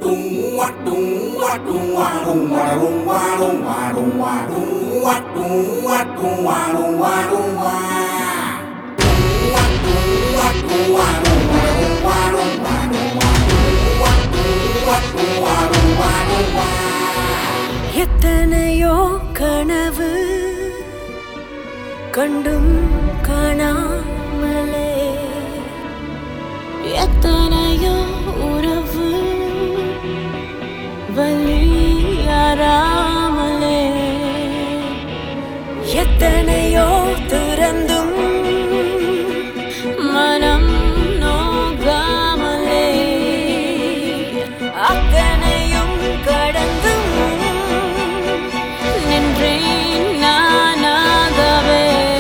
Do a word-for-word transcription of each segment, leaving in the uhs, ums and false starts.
எத்தனையோ கனவு கண்டும் காணாமலே எத்தனையோ உறவு வலியாராமலே எத்தனையோ திறந்தும் மனம் நோகாமலே அத்தனையும் கடந்தும் நின்றேன் நானாகவே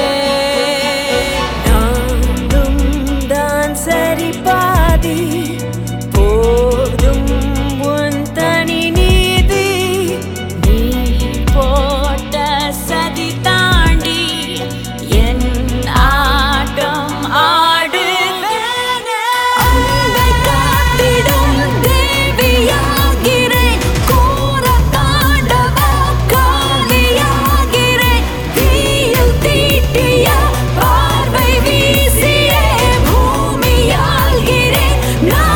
நானும் தான் சரி பாதி போதும் உன் தனி நீதி நீ போட்ட சதி தாண்டி என் ஆட்டம் ஆடுவேனே அன்பை காத்திடும் தேவியாகிறேன் கோர தாண்டவ காவியாகிறேன் தீயில் தீட்டிய பார்வை வீசியே பூமியாகிறேன் நான்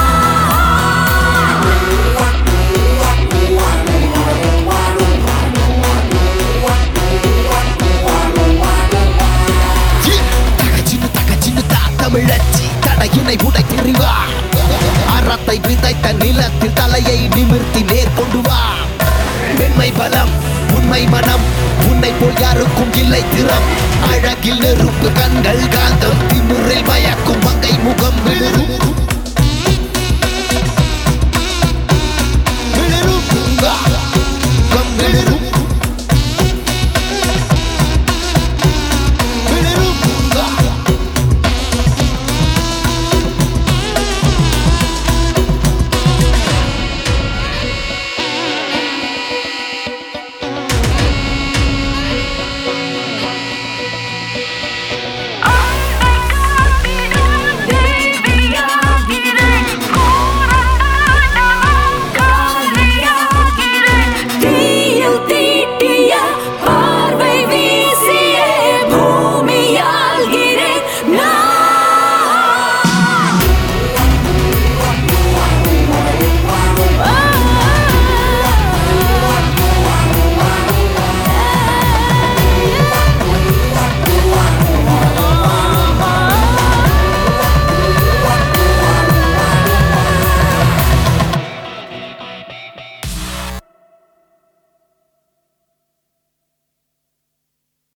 தகச்சின்னு தகச்சின்னு தா தமிழச்சி தடையினை உடைத்தெறிவா அறத்தை விதைத்த நிலத்தில் தலையை நிமிர்த்தி நேர்கொண்டு வா பெண்மை பலம் உண்மை மனம் உன்னை போல் யாருக்கும் இல்லை திறம் அழகில் நெருப்பு கண்கள் காந்தம் திமிரில் மயக்கும்